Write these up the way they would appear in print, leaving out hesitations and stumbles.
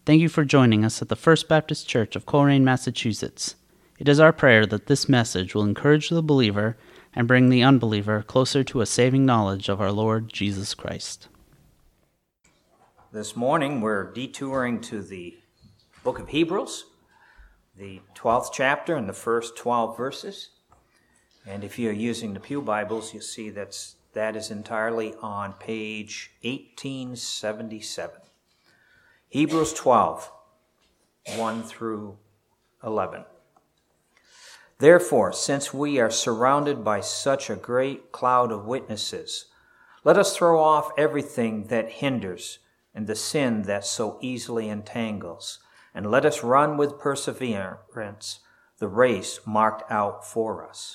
Thank you for joining us at the First Baptist Church of Coleraine, Massachusetts. It is our prayer that this message will encourage the believer and bring the unbeliever closer to a saving knowledge of our Lord Jesus Christ. This morning we're detouring to the book of Hebrews, the 12th chapter and the first 12 verses. And if you're using the Pew Bibles, you'll see that is entirely on page 1877. Hebrews 12, 1 through 11. Therefore, since we are surrounded by such a great cloud of witnesses, let us throw off everything that hinders and the sin that so easily entangles, and let us run with perseverance the race marked out for us.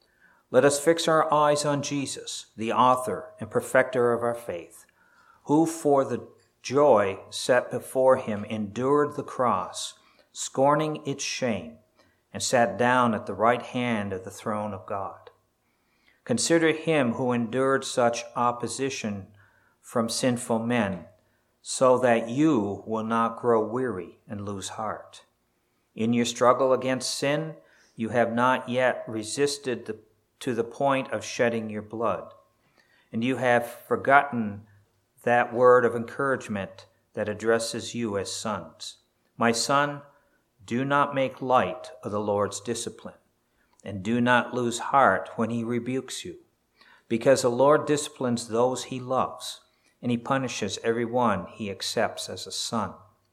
Let us fix our eyes on Jesus, the author and perfecter of our faith, who for the joy set before him endured the cross, scorning its shame, and sat down at the right hand of the throne of God. Consider him who endured such opposition from sinful men, so that you will not grow weary and lose heart. In your struggle against sin, you have not yet resisted to the point of shedding your blood, and you have forgotten that word of encouragement that addresses you as sons. My son, do not make light of the Lord's discipline, and do not lose heart when he rebukes you, because the Lord disciplines those he loves, and he punishes everyone he accepts as a son.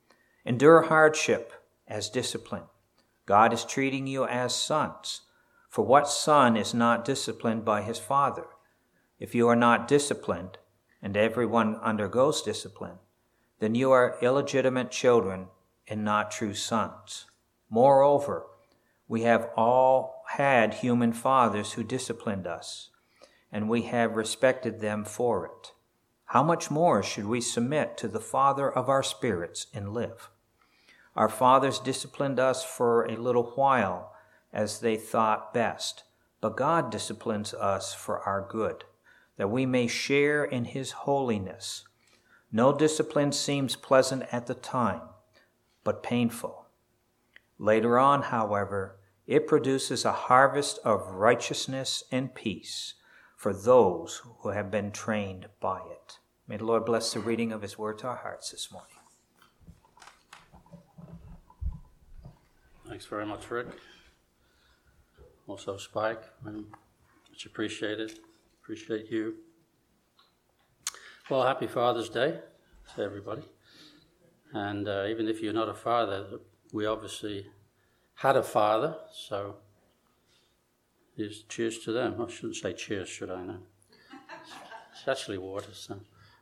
Endure hardship as discipline. God is treating you as sons. For what son is not disciplined by his father? If you are not disciplined, and everyone undergoes discipline, then you are illegitimate children and not true sons. Moreover, we have all had human fathers who disciplined us, and we have respected them for it. How much more should we submit to the Father of our spirits and live? Our fathers disciplined us for a little while as they thought best, but God disciplines us for our good, that we may share in his holiness. No discipline seems pleasant at the time, but painful. Later on, however, it produces a harvest of righteousness and peace for those who have been trained by it. May the Lord bless the reading of his word to our hearts this morning. Thanks very much, Rick. Also, Spike, much appreciated. Appreciate you. Well, happy Father's Day to everybody. And even if you're not a father, we obviously had a father, so cheers to them. I shouldn't say cheers, should I? No. It's actually water, so.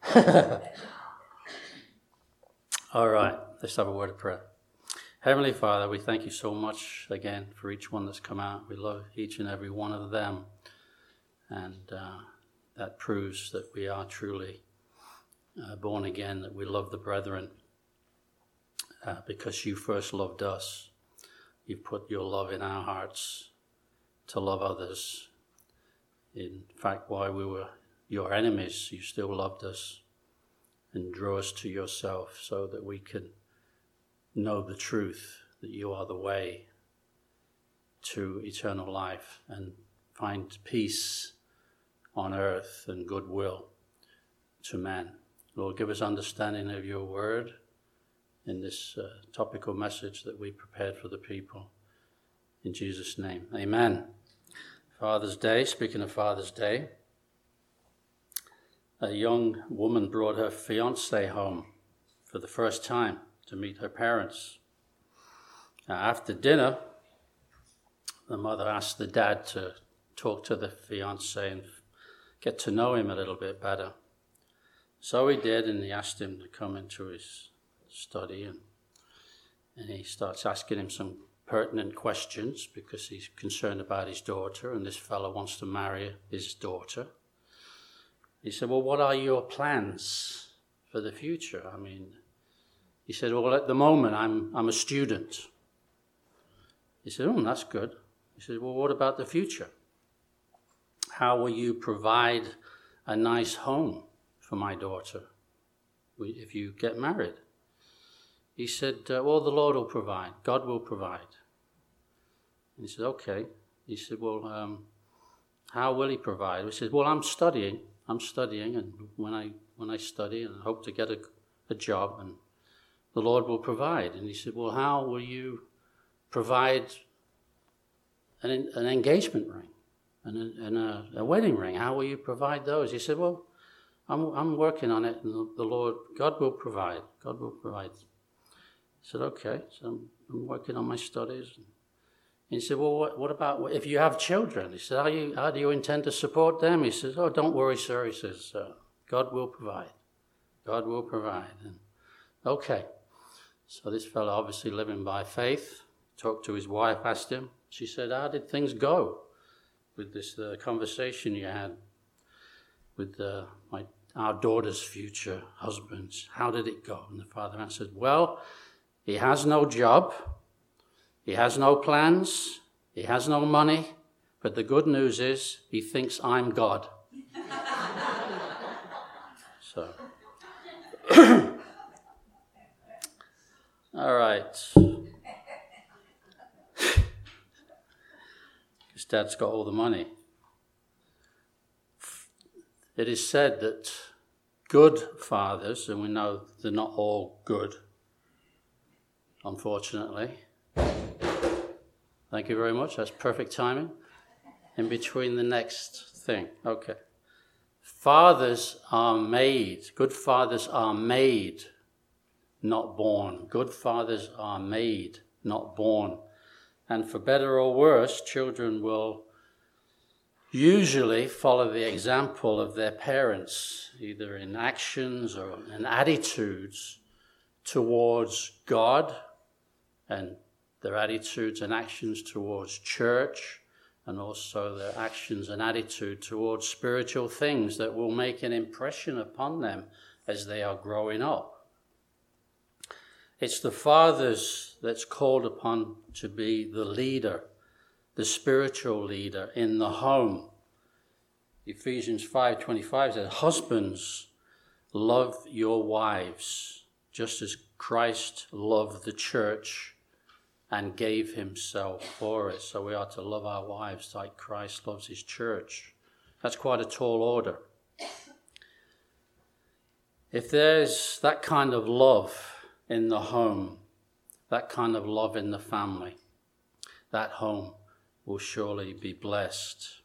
All right, let's have a word of prayer. Heavenly Father, we thank you so much again for each one that's come out. We love each and every one of them. And that proves that we are truly born again, that we love the brethren because you first loved us. You've put your love in our hearts to love others. In fact, while we were your enemies, you still loved us and drew us to yourself so that we can know the truth, that you are the way to eternal life and find peace on earth and goodwill to man. Lord, give us understanding of your word in this topical message that we prepared for the people. In Jesus' name, amen. Father's Day, speaking of Father's Day, a young woman brought her fiancé home for the first time to meet her parents. After dinner, the mother asked the dad to talk to the fiancé and get to know him a little bit better. So he did, and he asked him to come into his study, and he starts asking him some pertinent questions because he's concerned about his daughter, and this fellow wants to marry his daughter. He said, well, what are your plans for the future? I mean, he said, well, at the moment, I'm a student. He said, oh, that's good. He said, well, what about the future? How will you provide a nice home for my daughter if you get married? he said, well, the Lord will provide. God will provide. And he said, okay. He said, well, how will he provide? He said, well, I'm studying, and when I study and I hope to get a job, and the Lord will provide. And he said, well, how will you provide an engagement ring and a wedding ring? How will you provide those? He said, well, I'm working on it, and the Lord, God will provide. God will provide. I said, okay. So I'm working on my studies. And he said, well, what about if you have children? He said, how do you intend to support them? He says, oh, don't worry, sir. He says, God will provide. God will provide. And, okay. So this fellow, obviously living by faith, talked to his wife, asked him. She said, how did things go with this conversation you had with our daughter's future husband? How did it go? And the father answered, well, he has no job. He has no plans. He has no money. But the good news is he thinks I'm God. So, all right. His dad's got all the money. It is said that good fathers, and we know they're not all good, unfortunately. Thank you very much. That's perfect timing. In between the next thing. Okay. Fathers are made. Good fathers are made, not born. Good fathers are made, not born. And for better or worse, children will usually follow the example of their parents, either in actions or in attitudes towards God, and their attitudes and actions towards church, and also their actions and attitude towards spiritual things that will make an impression upon them as they are growing up. It's the fathers that's called upon to be the leader, the spiritual leader in the home. Ephesians 5:25 says, husbands, love your wives, just as Christ loved the church and gave himself for it. So we are to love our wives like Christ loves his church. That's quite a tall order. If there's that kind of love in the home, that kind of love in the family, that home will surely be blessed.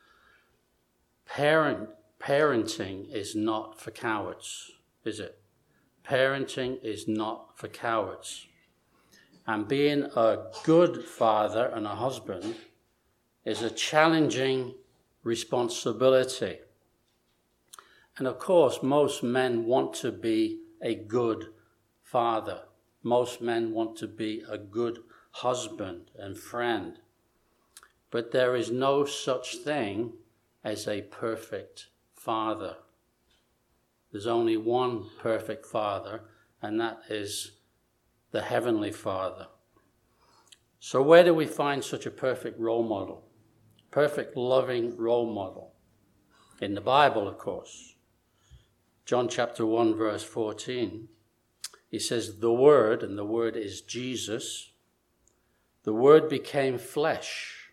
Parenting is not for cowards, is it? Parenting is not for cowards. And being a good father and a husband is a challenging responsibility. And of course, most men want to be a good father. Most men want to be a good husband and friend. But there is no such thing as a perfect father. There's only one perfect father, and that is the Heavenly Father. So where do we find such a perfect role model? Perfect loving role model? In the Bible, of course. John chapter 1 verse 14. He says, the Word, and the Word is Jesus, the Word became flesh.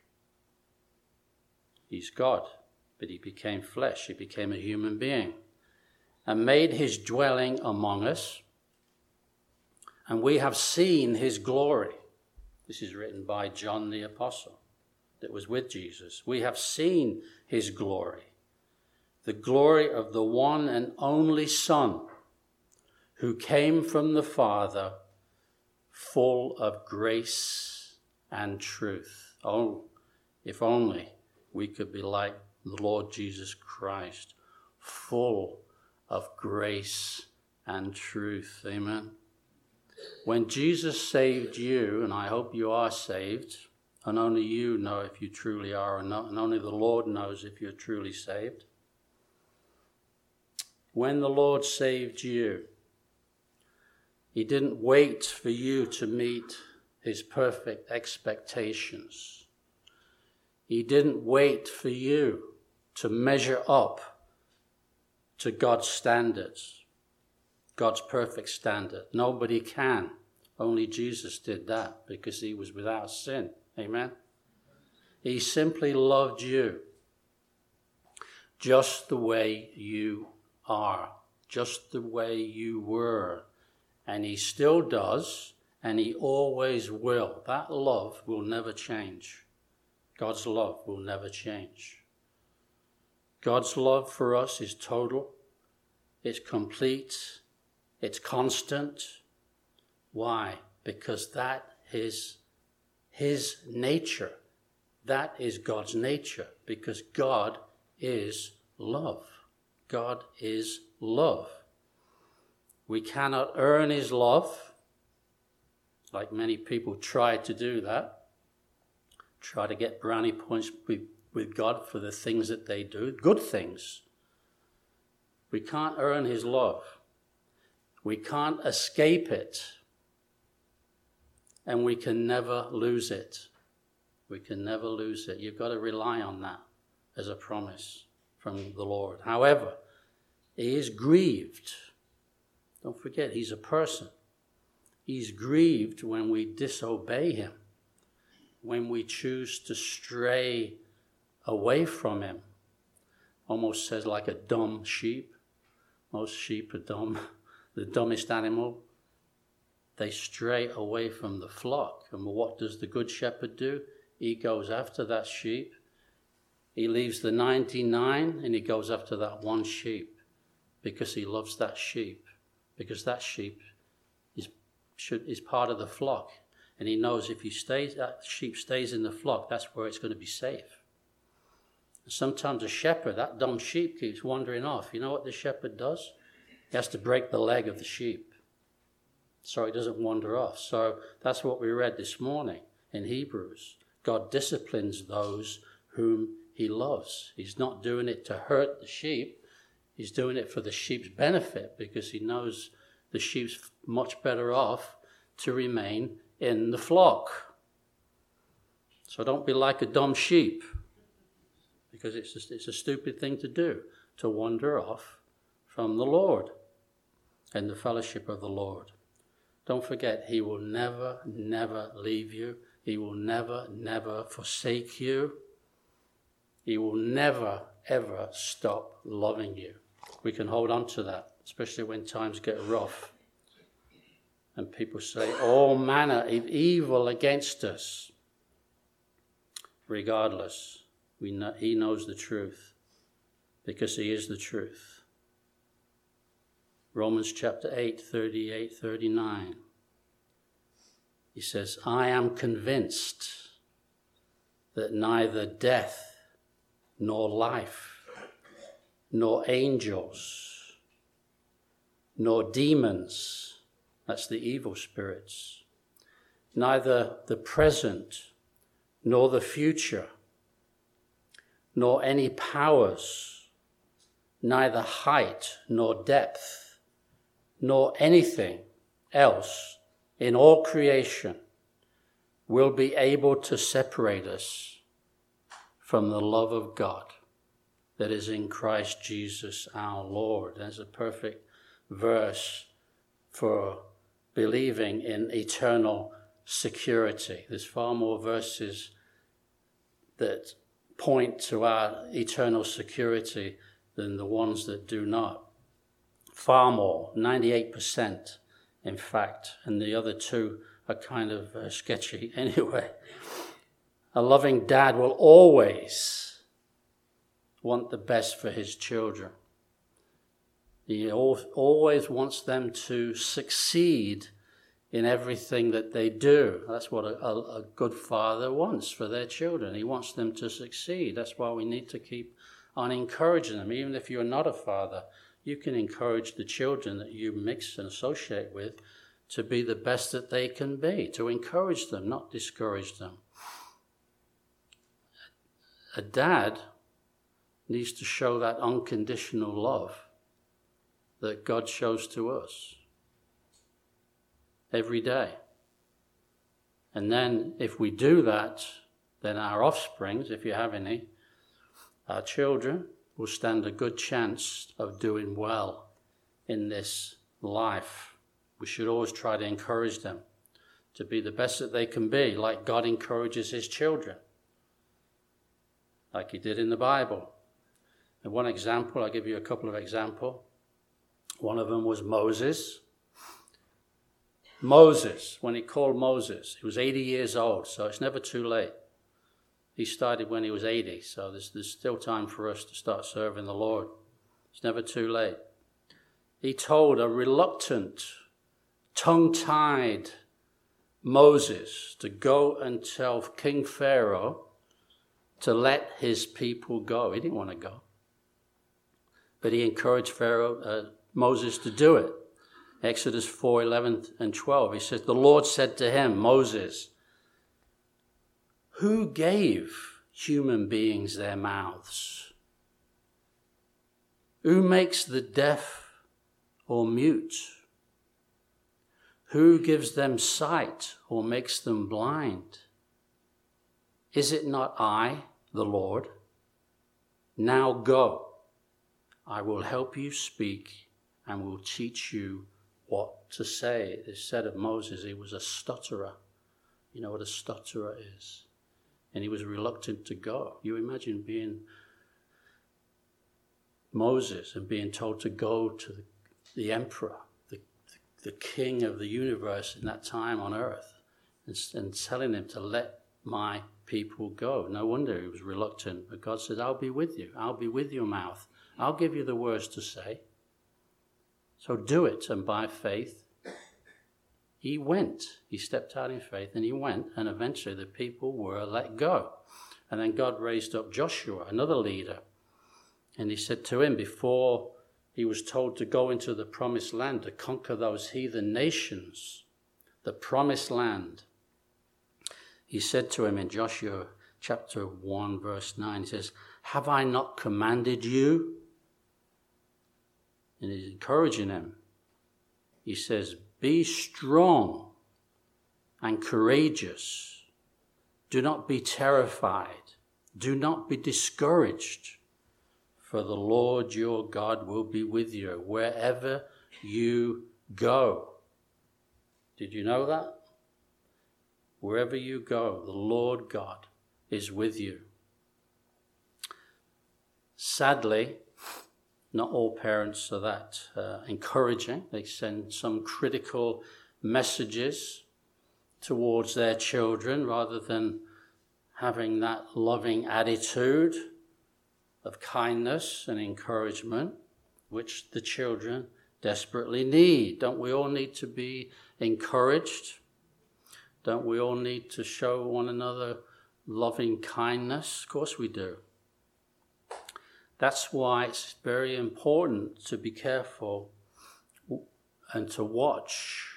He's God, but he became flesh. He became a human being and made his dwelling among us. And we have seen his glory. This is written by John the Apostle that was with Jesus. We have seen his glory, the glory of the one and only Son who came from the Father, full of grace and truth. Oh, if only we could be like the Lord Jesus Christ, full of grace and truth. Amen. When Jesus saved you, and I hope you are saved, and only you know if you truly are or not, and only the Lord knows if you're truly saved. When the Lord saved you, he didn't wait for you to meet his perfect expectations. He didn't wait for you to measure up to God's standards, God's perfect standard. Nobody can. Only Jesus did that because he was without sin. Amen? He simply loved you just the way you are, just the way you were. And he still does, and he always will. That love will never change. God's love will never change. God's love for us is total, it's complete, it's constant. Why? Because that is his nature. That is God's nature, because God is love. God is love. We cannot earn his love, like many people try to do that. Try to get brownie points with God for the things that they do, good things. We can't earn his love. We can't escape it. And we can never lose it. We can never lose it. You've got to rely on that as a promise from the Lord. However, he is grieved. Don't forget, he's a person. He's grieved when we disobey him, when we choose to stray away from him. Almost says like a dumb sheep. Most sheep are dumb. The dumbest animal. They stray away from the flock. And what does the good shepherd do? He goes after that sheep. He leaves the 99 and he goes after that one sheep because he loves that sheep. Because that sheep is part of the flock. And he knows if that sheep stays in the flock, that's where it's going to be safe. And sometimes a shepherd, that dumb sheep, keeps wandering off. You know what the shepherd does? He has to break the leg of the sheep so it doesn't wander off. So that's what we read this morning in Hebrews. God disciplines those whom he loves. He's not doing it to hurt the sheep. He's doing it for the sheep's benefit because he knows the sheep's much better off to remain in the flock. So don't be like a dumb sheep, because it's a stupid thing to do, to wander off from the Lord and the fellowship of the Lord. Don't forget, he will never, never leave you. He will never, never forsake you. He will never, ever stop loving you. We can hold on to that, especially when times get rough. And people say all manner of evil against us. Regardless, he knows the truth because he is the truth. Romans chapter 8, 38, 39. He says, I am convinced that neither death nor life, nor angels, nor demons, that's the evil spirits, neither the present nor the future, nor any powers, neither height nor depth, nor anything else in all creation will be able to separate us from the love of God that is in Christ Jesus our Lord. That's a perfect verse for believing in eternal security. There's far more verses that point to our eternal security than the ones that do not. Far more, 98% in fact, and the other two are kind of sketchy anyway. A loving dad will always want the best for his children. He always wants them to succeed in everything that they do. That's what a good father wants for their children. He wants them to succeed. That's why we need to keep on encouraging them. Even if you're not a father, you can encourage the children that you mix and associate with to be the best that they can be, to encourage them, not discourage them. A dad needs to show that unconditional love that God shows to us every day. And then if we do that, then our offsprings, if you have any, our children, will stand a good chance of doing well in this life. We should always try to encourage them to be the best that they can be, like God encourages his children, like he did in the Bible. And one example, I'll give you a couple of examples. One of them was Moses. Moses, when he called Moses, he was 80 years old, so it's never too late. He started when he was 80, so there's still time for us to start serving the Lord. It's never too late. He told a reluctant, tongue-tied Moses to go and tell King Pharaoh to let his people go. He didn't want to go. But he encouraged Moses to do it. Exodus 4:11 and 12, he says, the Lord said to him, Moses, who gave human beings their mouths? Who makes the deaf or mute? Who gives them sight or makes them blind? Is it not I, the Lord? Now go. I will help you speak and will teach you what to say. It is said of Moses, he was a stutterer. You know what a stutterer is? And he was reluctant to go. You imagine being Moses and being told to go to the emperor, the king of the universe in that time on earth, and telling him to let my people go. No wonder he was reluctant. But God said, I'll be with you. I'll be with your mouth. I'll give you the words to say. So do it. And by faith, he went. He stepped out in faith and he went. And eventually the people were let go. And then God raised up Joshua, another leader. And he said to him, before he was told to go into the promised land to conquer those heathen nations, the promised land, he said to him in Joshua chapter 1, verse 9, he says, have I not commanded you? And he's encouraging him. He says, be strong and courageous. Do not be terrified. Do not be discouraged. For the Lord your God will be with you wherever you go. Did you know that? Wherever you go, the Lord God is with you. Sadly, not all parents are that encouraging. They send some critical messages towards their children rather than having that loving attitude of kindness and encouragement, which the children desperately need. Don't we all need to be encouraged? Don't we all need to show one another loving kindness? Of course we do. That's why it's very important to be careful and to watch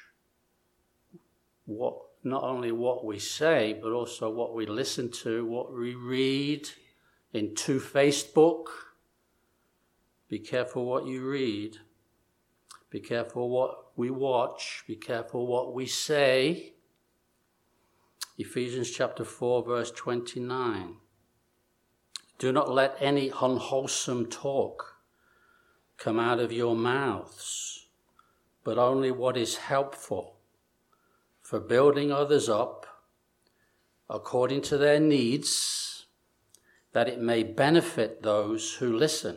not only what we say, but also what we listen to, what we read in Facebook. Be careful what you read. Be careful what we watch. Be careful what we say. Ephesians chapter 4, verse 29. Do not let any unwholesome talk come out of your mouths, but only what is helpful for building others up according to their needs, that it may benefit those who listen.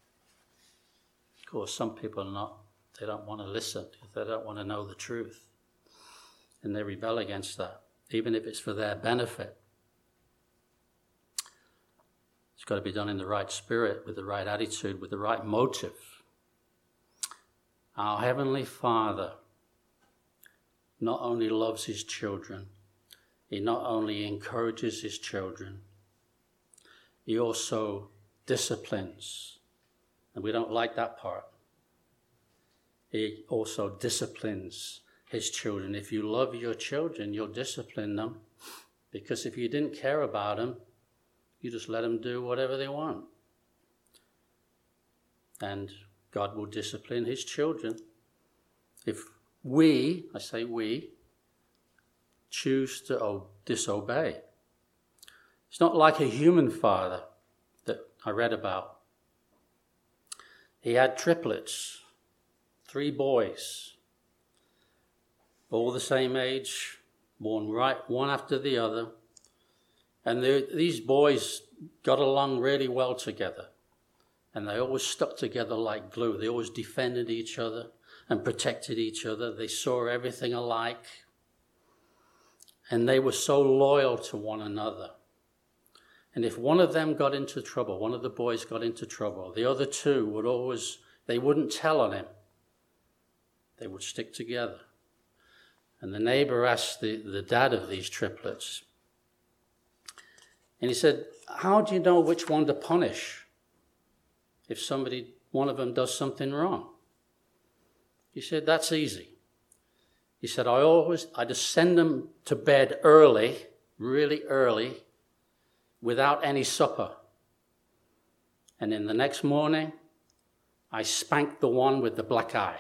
Of course, some people they don't want to listen because they don't want to know the truth. And they rebel against that, even if it's for their benefit. It's got to be done in the right spirit, with the right attitude, with the right motive. Our Heavenly Father not only loves his children, he not only encourages his children, he also disciplines. And we don't like that part. He also disciplines his children. If you love your children, you'll discipline them. Because if you didn't care about them, you just let them do whatever they want. And God will discipline his children. If we choose to disobey. It's not like a human father that I read about. He had triplets, 3 boys, all the same age, born right one after the other. And these boys got along really well together. And they always stuck together like glue. They always defended each other and protected each other. They saw everything alike. And they were so loyal to one another. And if one of them got into trouble, one of the boys got into trouble, the other two they wouldn't tell on him. They would stick together. And the neighbor asked the dad of these triplets, and he said, how do you know which one to punish if one of them does something wrong? He said, that's easy. He said, I just send them to bed early, really early, without any supper. And in the next morning, I spank the one with the black eye.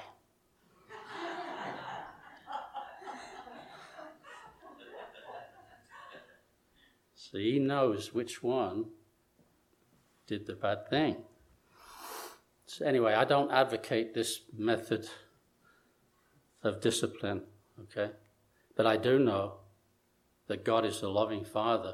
So he knows which one did the bad thing. So anyway, I don't advocate this method of discipline, okay? But I do know that God is a loving Father,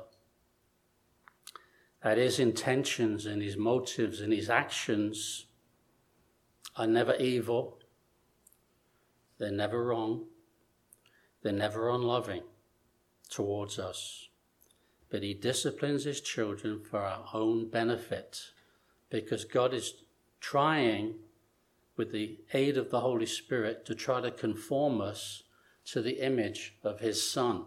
that his intentions and his motives and his actions are never evil, they're never wrong, they're never unloving towards us. But he disciplines his children for our own benefit, because God is trying, with the aid of the Holy Spirit, to try to conform us to the image of his Son.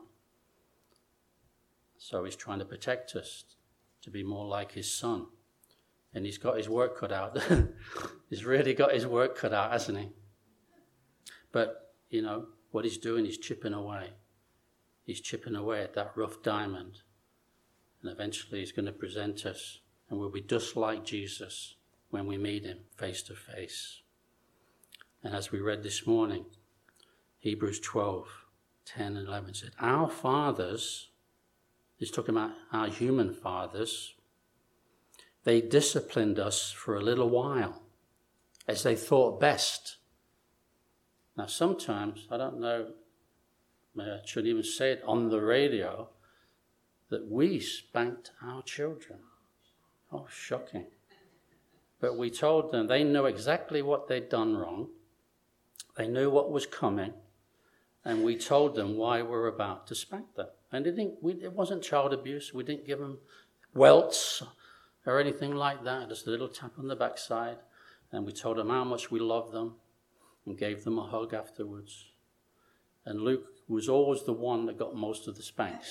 So he's trying to protect us to be more like his Son. And he's got his work cut out. He's really got his work cut out, hasn't he? But, what he's doing, he's chipping away. He's chipping away at that rough diamond. And eventually he's going to present us, and we'll be just like Jesus when we meet him face to face. And as we read this morning, Hebrews 12:10 and 11 said, our fathers, he's talking about our human fathers, they disciplined us for a little while as they thought best. Now sometimes, I don't know, I shouldn't even say it on the radio, that we spanked our children. Oh, shocking. But we told them, they knew exactly what they'd done wrong. They knew what was coming. And we told them why we're about to spank them. And it wasn't child abuse. We didn't give them welts or anything like that. Just a little tap on the backside. And we told them how much we loved them and gave them a hug afterwards. And Luke was always the one that got most of the spanks.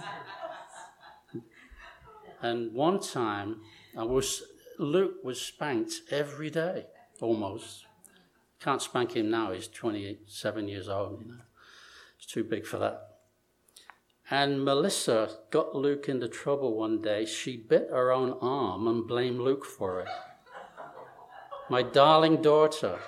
And one time, Luke was spanked every day, almost. Can't spank him now, he's 27 years old, He's too big for that. And Melissa got Luke into trouble one day. She bit her own arm and blamed Luke for it. My darling daughter,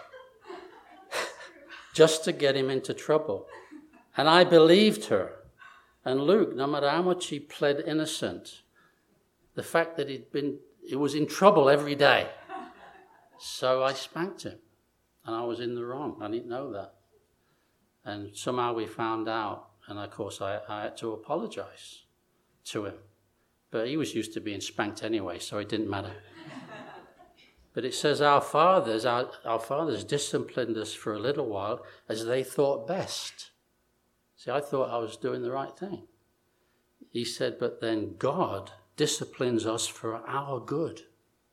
just to get him into trouble. And I believed her. And Luke, no matter how much he pled innocent, the fact that he was in trouble every day. So I spanked him. And I was in the wrong. I didn't know that. And somehow we found out. And of course I had to apologize to him. But he was used to being spanked anyway, so it didn't matter. But it says our fathers disciplined us for a little while as they thought best. See, I thought I was doing the right thing. He said, but then God disciplines us for our good,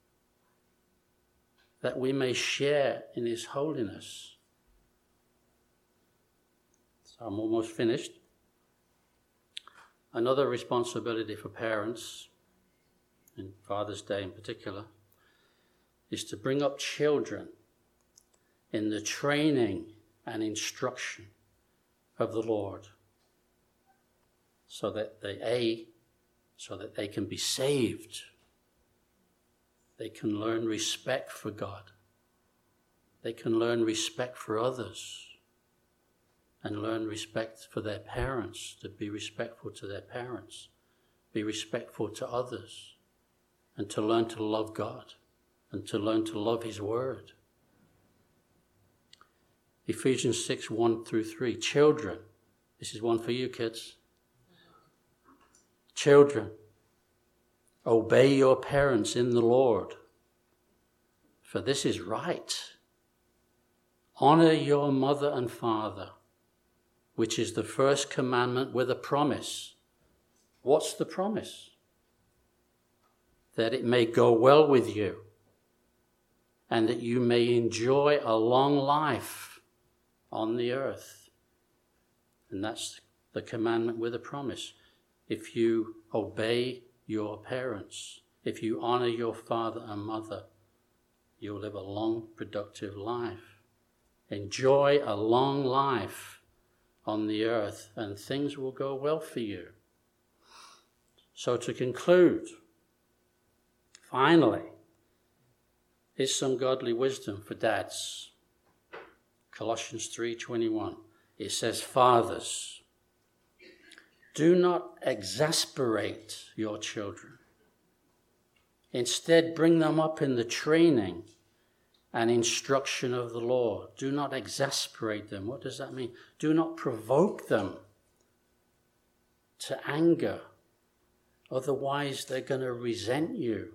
that we may share in his holiness. So I'm almost finished. Another responsibility for parents, and Father's Day in particular, is to bring up children in the training and instruction of the Lord, so that they can be saved. They can learn respect for God. They can learn respect for others and learn respect for their parents, to be respectful to their parents, be respectful to others, and to learn to love God and to learn to love his word. Ephesians 6:1-3, children, This is one for you, kids. Children, obey your parents in the Lord, for this is right. Honor your mother and father, which is the first commandment with a promise. What's the promise? That it may go well with you and that you may enjoy a long life on the earth. And that's the commandment with a promise. If you obey your parents, if you honor your father and mother, you'll live a long, productive life. Enjoy a long life on the earth, and things will go well for you. So to conclude, finally, is some godly wisdom for dads. Colossians 3:21. It says, fathers, do not exasperate your children. Instead, bring them up in the training and instruction of the Lord. Do not exasperate them. What does that mean? Do not provoke them to anger. Otherwise, they're going to resent you.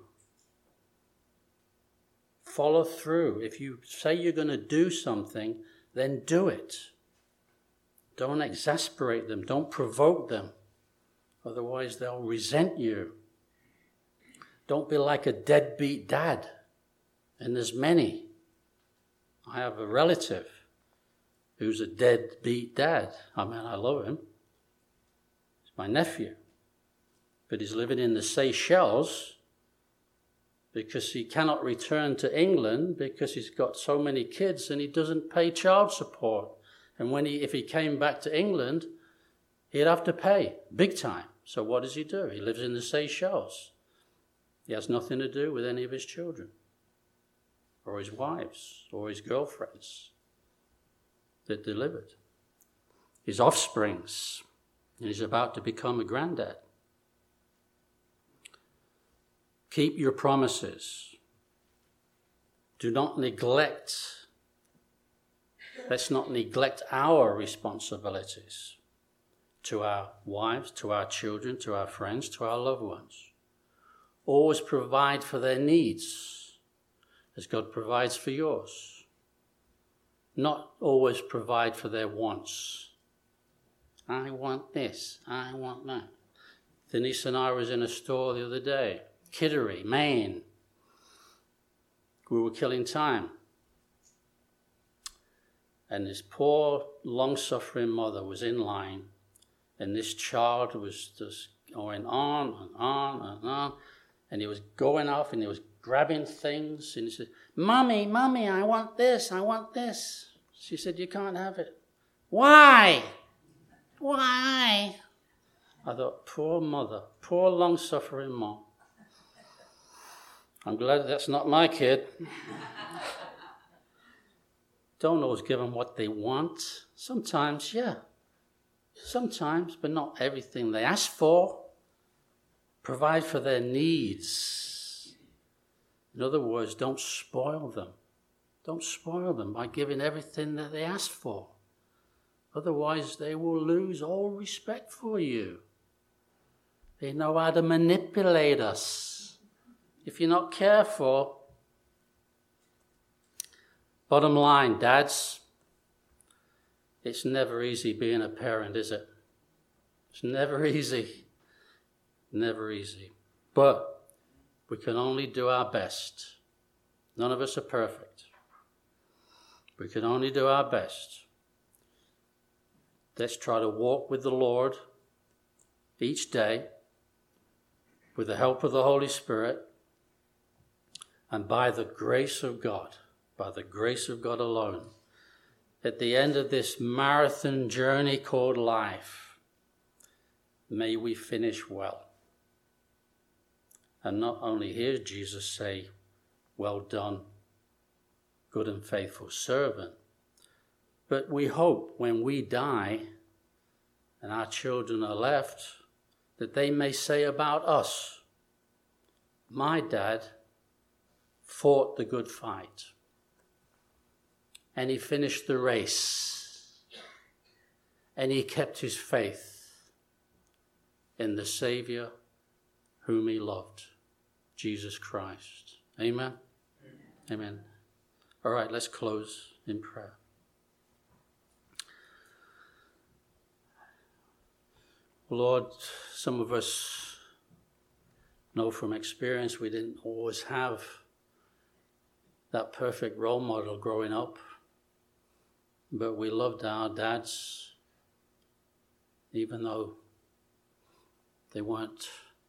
Follow through. If you say you're going to do something, then do it. Don't exasperate them. Don't provoke them. Otherwise, they'll resent you. Don't be like a deadbeat dad. And there's many. I have a relative who's a deadbeat dad. I mean, I love him. He's my nephew. But he's living in the Seychelles because he cannot return to England because he's got so many kids and he doesn't pay child support. And if he came back to England, he'd have to pay big time. So what does he do? He lives in the Seychelles. He has nothing to do with any of his children, or his wives, or his girlfriends that delivered. His offsprings, and he's about to become a granddad. Keep your promises. Do not neglect. Let's not neglect our responsibilities to our wives, to our children, to our friends, to our loved ones. Always provide for their needs as God provides for yours. Not always provide for their wants. I want this, I want that. Denise and I was in a store the other day, Kittery, Maine. We were killing time. And this poor, long-suffering mother was in line, and this child was just going on and on and on. And he was going off and he was grabbing things. And he said, Mommy, I want this, I want this. She said, you can't have it. Why? Why? I thought, poor mother, poor long-suffering mom. I'm glad that's not my kid. Don't always give them what they want. Sometimes, yeah. Sometimes, but not everything they ask for. Provide for their needs. In other words, don't spoil them. Don't spoil them by giving everything that they ask for. Otherwise, they will lose all respect for you. They know how to manipulate us. If you're not careful. Bottom line, dads, it's never easy being a parent, is it? It's never easy. Never easy. But we can only do our best. None of us are perfect. We can only do our best. Let's try to walk with the Lord each day with the help of the Holy Spirit, and by the grace of God alone, at the end of this marathon journey called life, may we finish well. And not only hear Jesus say, well done, good and faithful servant, but we hope when we die and our children are left, that they may say about us, my dad fought the good fight and he finished the race and he kept his faith in the Savior whom he loved, Jesus Christ. Amen? Amen. All right, let's close in prayer. Lord, some of us know from experience we didn't always have that perfect role model growing up, but we loved our dads, even though they weren't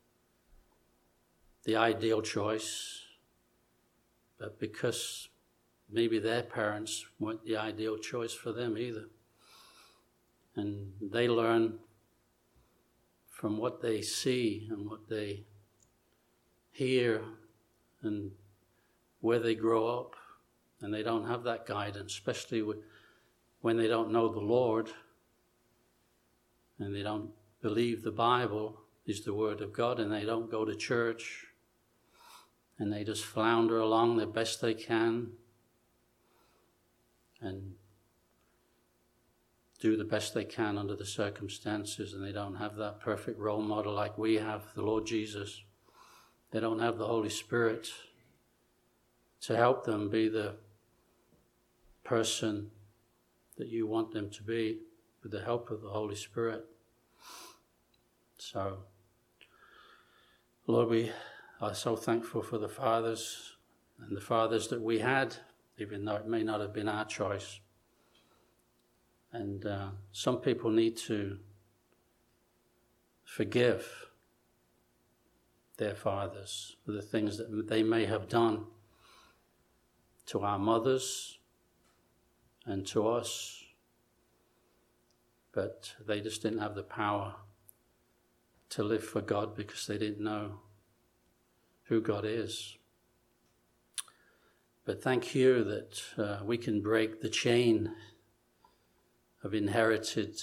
the ideal choice, but because maybe their parents weren't the ideal choice for them either. And they learn from what they see and what they hear and where they grow up, and they don't have that guidance, especially when they don't know the Lord and they don't believe the Bible is the Word of God, and they don't go to church, and they just flounder along the best they can and do the best they can under the circumstances, and they don't have that perfect role model like we have, the Lord Jesus. They don't have the Holy Spirit to help them be the person that you want them to be with the help of the Holy Spirit. So, Lord, we are so thankful for the fathers and the fathers that we had, even though it may not have been our choice. And some people need to forgive their fathers for the things that they may have done to our mothers and to us, but they just didn't have the power to live for God because they didn't know who God is. But thank you that we can break the chain of inherited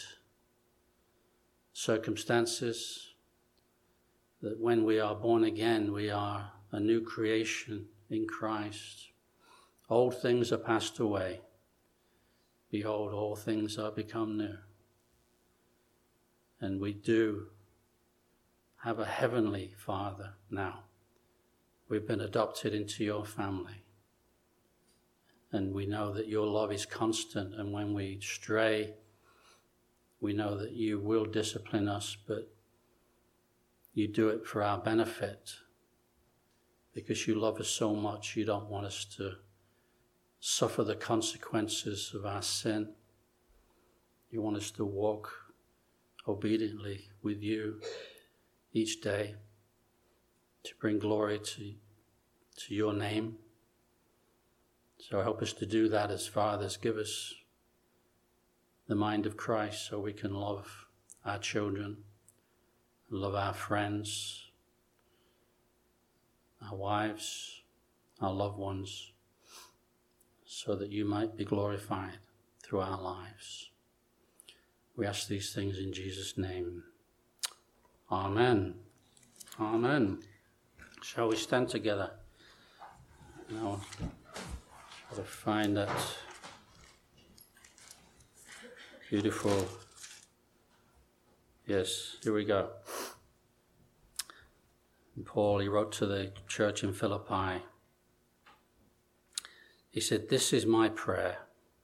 circumstances, that when we are born again, we are a new creation in Christ. Old things are passed away. Behold, all things are become new. And we do have a heavenly Father now. We've been adopted into your family. And we know that your love is constant, and when we stray, we know that you will discipline us, but you do it for our benefit. Because you love us so much, you don't want us to suffer the consequences of our sin. You want us to walk obediently with you each day to bring glory to your name. So help us to do that as fathers. Give us the mind of Christ so we can love our children, love our friends, our wives, our loved ones, so that you might be glorified through our lives. We ask these things in Jesus' name. Amen. Amen. Shall we stand together? Now, try to find that beautiful. Yes, here we go. And Paul, he wrote to the church in Philippi. He said, "This is my prayer,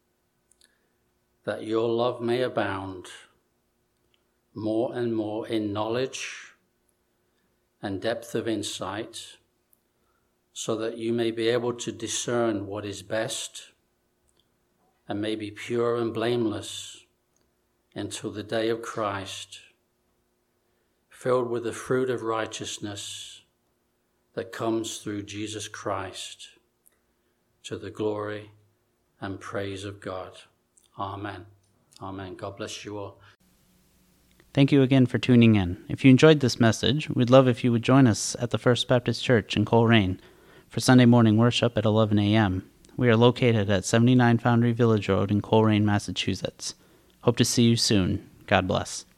that your love may abound more and more in knowledge and depth of insight, so that you may be able to discern what is best and may be pure and blameless until the day of Christ, filled with the fruit of righteousness that comes through Jesus Christ, to the glory and praise of God." Amen. Amen. God bless you all. Thank you again for tuning in. If you enjoyed this message, we'd love if you would join us at the First Baptist Church in Coleraine for Sunday morning worship at 11 a.m. We are located at 79 Foundry Village Road in Coleraine, Massachusetts. Hope to see you soon. God bless.